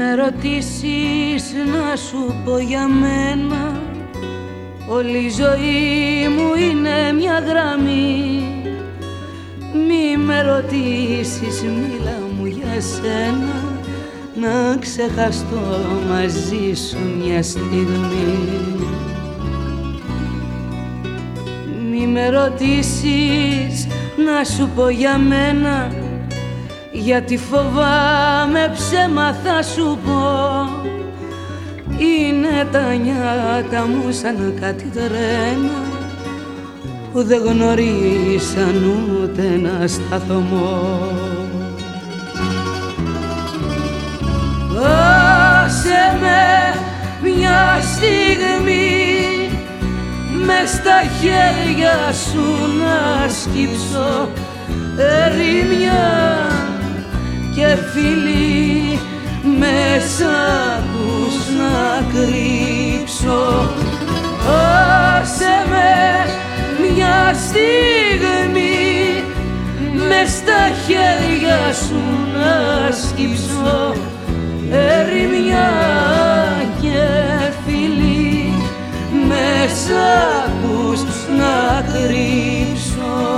ρωτήσεις να σου πω για μένα, όλη η ζωή μου είναι μια γραμμή. Μη με ρωτήσεις, μίλα μου για σένα, να ξεχαστώ μαζί σου μια στιγμή. Μη με ρωτήσεις να σου πω για μένα, γιατί φοβάμαι ψέμα θα σου πω. Είναι τα νιάτα μου σαν κάτι τρένα που δεν γνωρίσαν ούτε ένα σταθμό. Άσε με μια στιγμή μες στα χέρια σου να σκύψω ερημιά και φιλί μέσα τους να κρύψω. Άσε με μια στιγμή μες στα χέρια σου να σκύψω ερημιά και φιλί μέσα τους να κρύψω.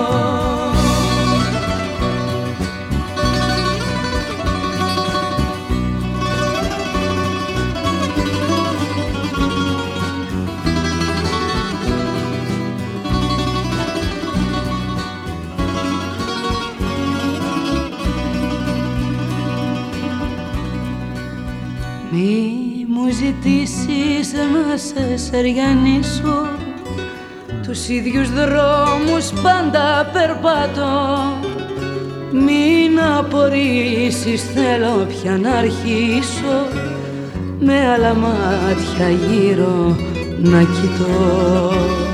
Μη μου ζητήσεις να σε σεριανίσω, τους ίδιους δρόμους πάντα περπατώ. Μην απορρίσεις, θέλω πια να αρχίσω με άλλα μάτια γύρω να κοιτώ.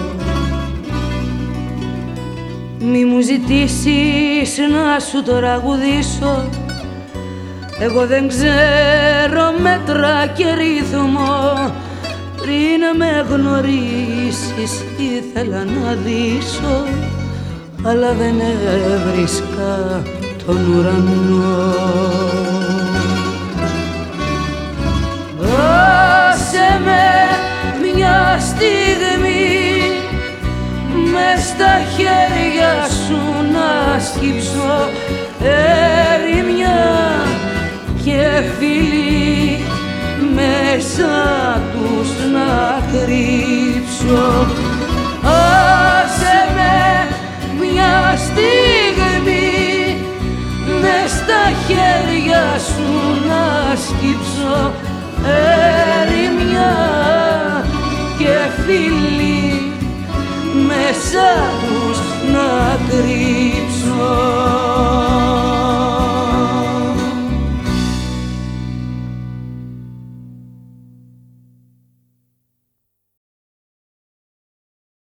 Μη μου ζητήσεις να σου το τραγουδήσω, εγώ δεν ξέρω μέτρα και ρυθμό. Πριν με γνωρίσεις ήθελα να δείσω, αλλά δεν έβρισκα τον ουρανό. Άσε με μια στιγμή μες στα χέρια σου να σκύψω ερημιά και φιλί μέσα τους να κρύψω. Άσε με μια στιγμή μες στα χέρια σου